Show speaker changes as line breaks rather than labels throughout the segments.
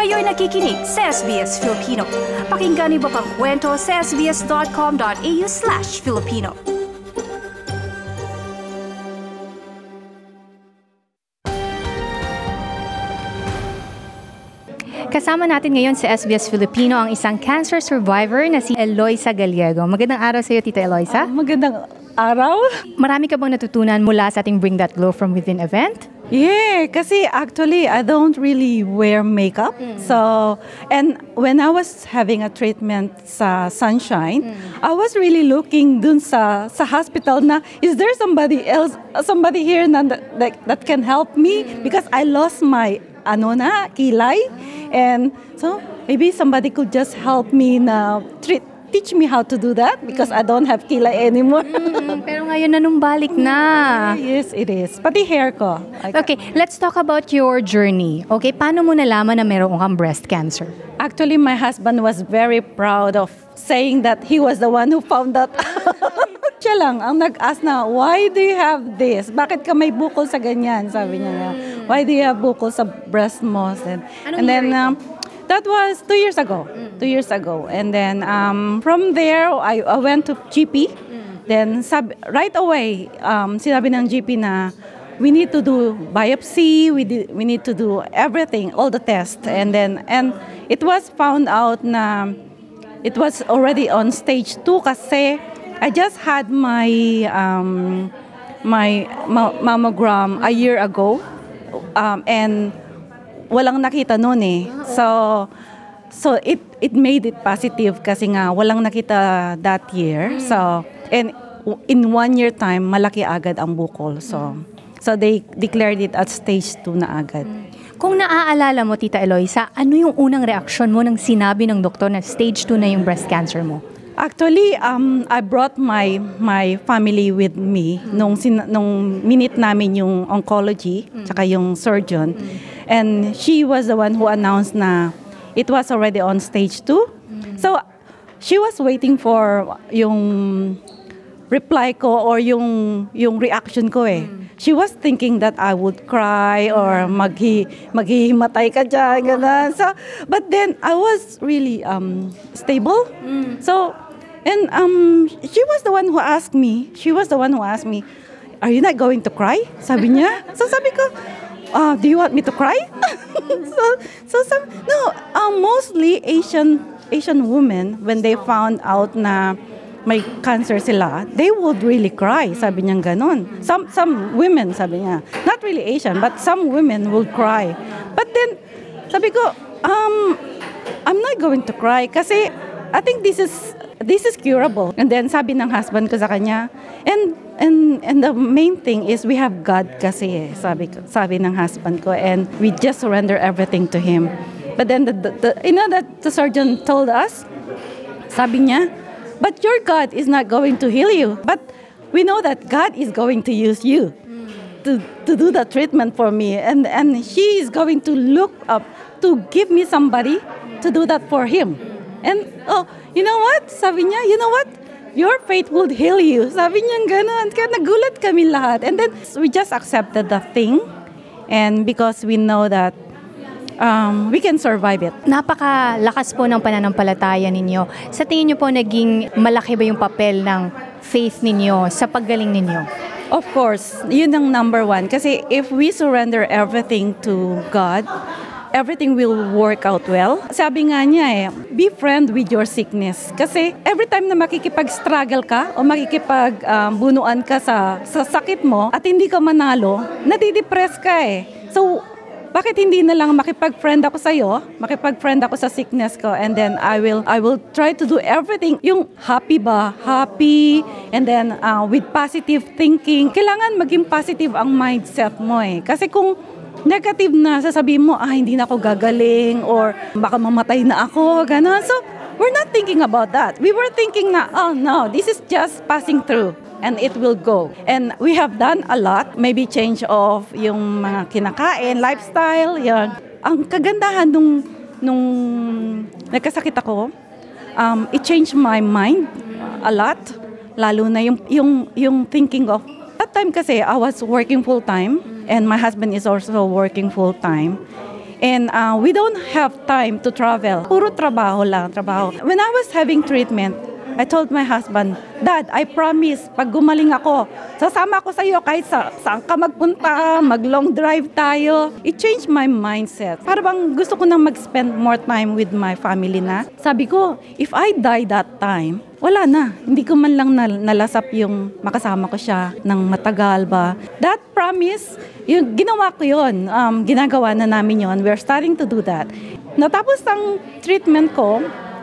Kayo'y nakikinig sa SBS Filipino. Pakinggan niyo pa ang kwento sa sbs.com.au/Filipino. Kasama natin ngayon sa SBS Filipino ang isang cancer survivor na si Eloisa Gallego. Magandang araw sa iyo, Tita Eloisa.
Magandang araw.
Marami ka bang natutunan mula sa ating Bring That Glow from Within event?
Yeah, kasi actually I don't really wear makeup. So, and when I was having a treatment sa Sunshine, I was really looking dun sa hospital na, is there somebody else, somebody here na that can help me? Because I lost my kilay. And so maybe somebody could just help me na teach me how to do that because I don't have kilay anymore.
Pero ngayon nanumbalik na.
Yes, it is. Pati hair ko.
Okay, let's talk about your journey. Okay, paano mo nalaman na meron kang breast cancer?
Actually, my husband was very proud of saying that he was the one who found that. Siya lang ang nag-ask na, why do you have this? Bakit ka may bukol sa ganyan? Sabi niya. Why do you have bukol sa breast mo? And then, that was 2 years ago. 2 years ago. And then, from there, I went to GP. Then, right away, sinabi ng GP na, we need to do biopsy, we need to do everything, all the tests. And it was found out na it was already on stage 2 kasi I just had my mammogram a year ago. And walang nakita noon eh. So it made it positive kasi nga walang nakita that year. So and in 1 year time malaki agad ang bukol. So they declared it at stage 2 na agad.
Kung naaalala mo, Tita Eloisa, ano yung unang reaksyon mo nang sinabi ng doktor na stage 2 na yung breast cancer mo?
Actually, I brought my family with me nung minute namin yung oncology tsaka yung surgeon. And she was the one who announced na it was already on stage 2. So, she was waiting for yung reply ko or yung reaction ko eh. She was thinking that I would cry or maghihimatay ka dyan, gano'n. So, but then, I was really stable. So, and she was the one who asked me, are you not going to cry? Sabi niya. So sabi ko, do you want me to cry? Mostly Asian women, when they found out na may cancer sila, they would really cry. Sabi niya ganon. Some women, sabi niya, not really Asian, but some women will cry. But then, sabi ko, I'm not going to cry kasi I think this is curable. And then sabi ng husband ko sa kanya, and the main thing is we have God kasi sabi ng husband ko, and we just surrender everything to Him. But then the surgeon told us, sabi niya, but your God is not going to heal you. But we know that God is going to use you to do the treatment for me, and He is going to look up to give me somebody to do that for Him. And you know what? Sabi niya, you know what? Your faith will heal you. Sabi niya gano'n. Kaya nagulat kami lahat. And then we just accepted the thing. And because we know that we can survive it.
Napakalakas po ng pananampalataya ninyo. Sa tingin niyo po, naging malaki ba yung papel ng faith ninyo sa paggaling ninyo?
Of course, yun ang number one. Kasi if we surrender everything to God, everything will work out well. Sabi nga niya be friend with your sickness. Kasi every time na makikipag-struggle ka o makikipag-bunuan ka sa sakit mo at hindi ka manalo, nadidepress ka eh. So, bakit hindi na lang makipag-friend ako makipag-friend ako sa sickness ko, and then I will try to do everything. Yung happy, and then with positive thinking. Kailangan maging positive ang mindset mo eh. Kasi kung negative na, sasabihin mo, hindi na ako gagaling or baka mamatay na ako, gano'n. So, we're not thinking about that. We were thinking na, oh no, this is just passing through and it will go. And we have done a lot, maybe change of yung mga kinakain, lifestyle, yan. Ang kagandahan nung nagkasakit ako, it changed my mind a lot, lalo na yung thinking of, that time kasi I was working full-time, and my husband is also working full-time. And we don't have time to travel. Puro trabaho lang, trabaho. When I was having treatment, I told my husband, Dad, I promise, pag gumaling ako, sasama ako sa iyo kahit saan ka magpunta, mag-long drive tayo. It changed my mindset. Para bang gusto ko nang mag-spend more time with my family na. Sabi ko, if I die that time, wala na. Hindi ko man lang nalasap yung makasama ko siya ng matagal ba. That promise, yung ginawa ko yun. Ginagawa na namin yun. We're starting to do that. Natapos ang treatment ko,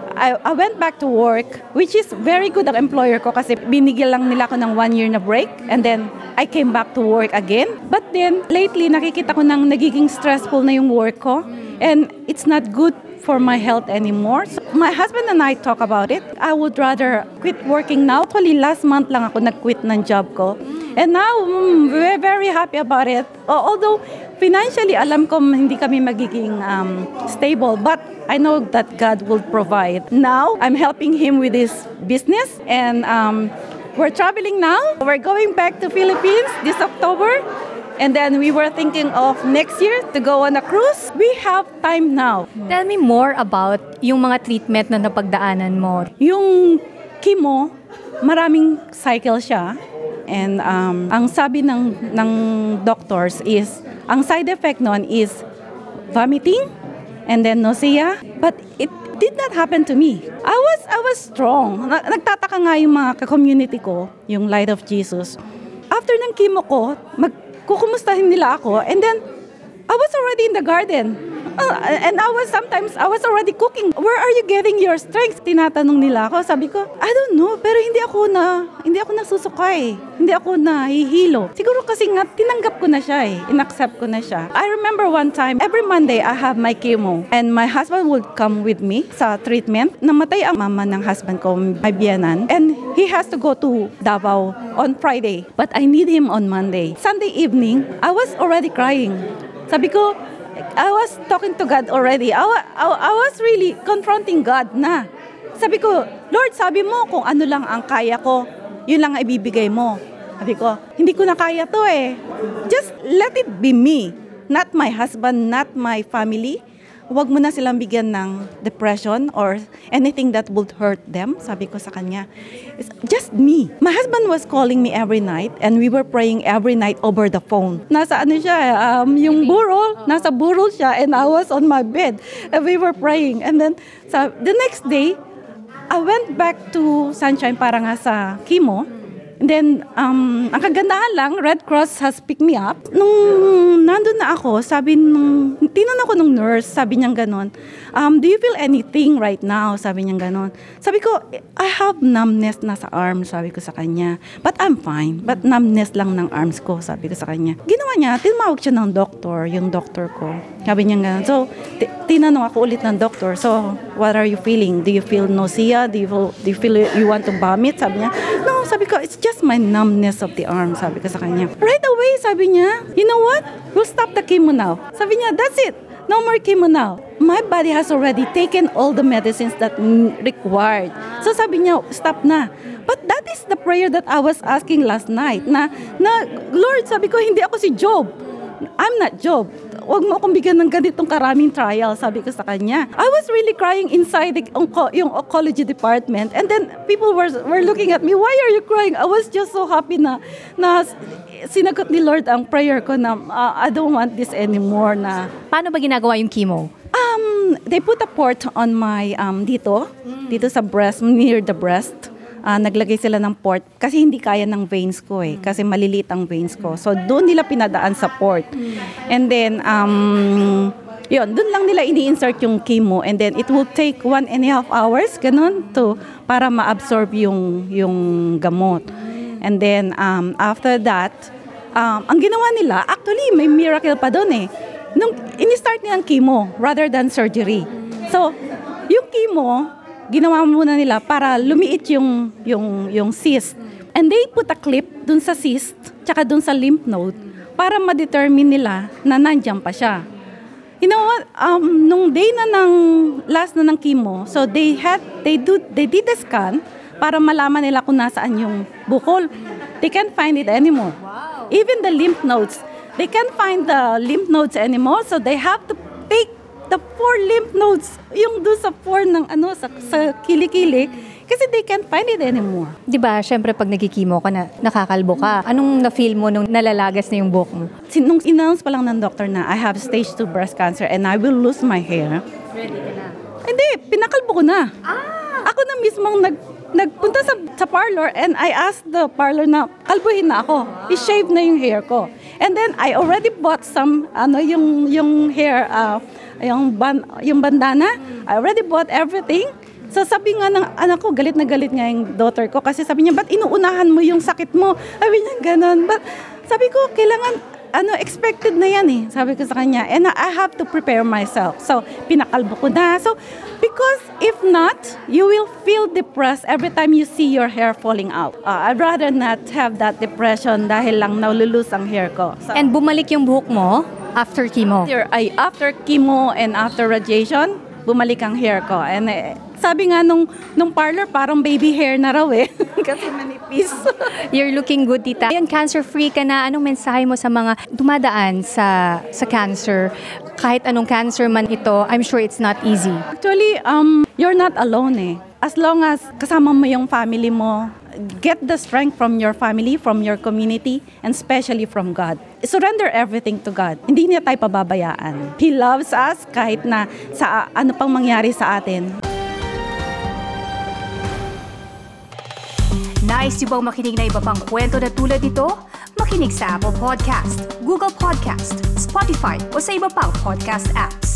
I went back to work, which is very good ang employer ko kasi binigyan lang nila ako ng 1 year na break and then I came back to work again. But then, lately, nakikita ko nang nagiging stressful na yung work ko and it's not good for my health anymore. So, my husband and I talk about it. I would rather quit working now. Actually, last month lang ako nag-quit ng job ko. And now, we're very happy about it. Although, financially, alam ko hindi kami magiging stable. But I know that God will provide. Now, I'm helping him with his business. And we're traveling now. We're going back to Philippines this October. And then we were thinking of next year to go on a cruise. We have time now.
Tell me more about yung mga treatment na napagdaanan mo.
Yung chemo, maraming cycle siya. And ang sabi ng doctors is, ang side effect nun is vomiting and then nausea. But it did not happen to me. I was strong. Nagtataka nga yung mga ka-community ko, yung Light of Jesus. After ng chemo ko, kukumustahin nila ako, and then I was already in the garden. And I was already cooking. Where are you getting your strength? Tinatanong nila ako. Sabi ko, I don't know, pero hindi ako nasusukay. Hindi ako nahihilo. Siguro kasi nga, tinanggap ko na siya Inaccept ko na siya. I remember one time, every Monday, I have my chemo. And my husband would come with me sa treatment. Namatay ang mama ng husband ko, my biyanan. And he has to go to Davao on Friday. But I need him on Monday. Sunday evening, I was already crying. Sabi ko, I was talking to God already. I was really confronting God na. Sabi ko, Lord, sabi mo kung ano lang ang kaya ko, yun lang ang ibibigay mo. Sabi ko, hindi ko na kaya to Just let it be me. Not my husband, not my family. Huwag mo na silang bigyan ng depression or anything that would hurt them. Sabi ko sa kanya, it's just me. My husband was calling me every night and we were praying every night over the phone. Nasa yung burol, nasa burol siya and I was on my bed and we were praying. And then the next day, I went back to Sunshine para nga sa chemo. And then, ang kagandahan lang, Red Cross has picked me up. Nung nandun na ako, tinanong ako nung nurse, sabi niya ganon, do you feel anything right now? Sabi niya ganon. Sabi ko, I have numbness na sa arms, sabi ko sa kanya. But I'm fine. But numbness lang ng arms ko, sabi ko sa kanya. Ginawa niya, tinawag siya ng doktor, yung doktor ko. Sabi niya ganon. So, tinanong ako ulit ng doktor, so, what are you feeling? Do you feel nausea? Do you feel you want to vomit? Sabi niya, no, sabi ko, it's just my numbness of the arm, sabi ko sa kanya. Right away, sabi niya, you know what? We'll stop the chemo now. Sabi niya, that's it. No more chemo now. My body has already taken all the medicines that required. So sabi niya, stop na. But that is the prayer that I was asking last night. Na Lord, sabi ko, hindi ako si Job. I'm not Job. Huwag mo akong bigyan ng ganitong karaming trial, sabi ko sa kanya. I was really crying inside yung oncology department. And then people were looking at me, why are you crying? I was just so happy na sinagot ni Lord ang prayer ko na I don't want this anymore na.
Paano ba ginagawa yung chemo?
They put a port on my dito sa breast, near the breast. Naglagay sila ng port kasi hindi kaya ng veins ko kasi maliliit ang veins ko. So doon nila pinadaan sa port. And then doon lang nila ini-insert yung chemo and then it will take 1.5 hours ganun para ma-absorb yung gamot. And then after that, ang ginawa nila, actually may miracle pa doon nung ini-start nilang chemo rather than surgery. So yung chemo ginawa muna nila para lumiit yung cyst. And they put a clip dun sa cyst, tsaka dun sa lymph node, para ma-determine nila na nandiyan pa siya. You know what? Nung day na last na ng chemo, so they did a scan para malaman nila kung nasaan yung bukol. They can't find it anymore. Wow. Even the lymph nodes, they can't find the lymph nodes anymore, so they have to take the 4 lymph nodes, yung doon sa 4 ng sa kilikili, kasi they can't find it anymore.
Di ba, syempre pag nagkikimo ka na, nakakalbo ka. Anong na-feel mo nung nalalagas na yung buhok mo?
Nung in-announce pa lang ng doctor na I have stage 2 breast cancer and I will lose my hair,
Ready ka na?
hindi, pinakalbo ko na. Ako na mismong nagpunta sa parlor and I asked the parlor na kalbuhin na ako. I-shave na yung hair ko. And then I already bought some yung hair yung bandana. I already bought everything. So sabi nga ng anak ko, galit na galit nga yung daughter ko kasi sabi niya, ba't inuunahan mo yung sakit mo? Sabi niya ganon. But sabi ko, kailangan expected na yan eh. Sabi ko sa kanya, and I have to prepare myself. So, pinakalbo ko na. So, because if not, you will feel depressed every time you see your hair falling out. I'd rather not have that depression dahil lang nalulus ang hair ko. So,
And bumalik yung buhok mo after chemo?
after chemo and after radiation, bumalik ang hair ko. And sabi nga nung parlor, parang baby hair na raw eh. Kasi manipis.
You're looking good, tita. Ngayon, cancer-free ka na. Anong mensahe mo sa mga dumadaan sa cancer? Kahit anong cancer man ito, I'm sure it's not easy.
Actually, you're not alone eh. As long as kasama mo yung family mo, get the strength from your family, from your community, and especially from God. Surrender everything to God. Hindi niya tayo pababayaan. He loves us kahit na sa ano pang mangyari sa atin.
Nice yung bang makinig na iba pang kwento na tulad ito? Makinig sa Apple Podcast, Google Podcast, Spotify o sa iba pang podcast apps.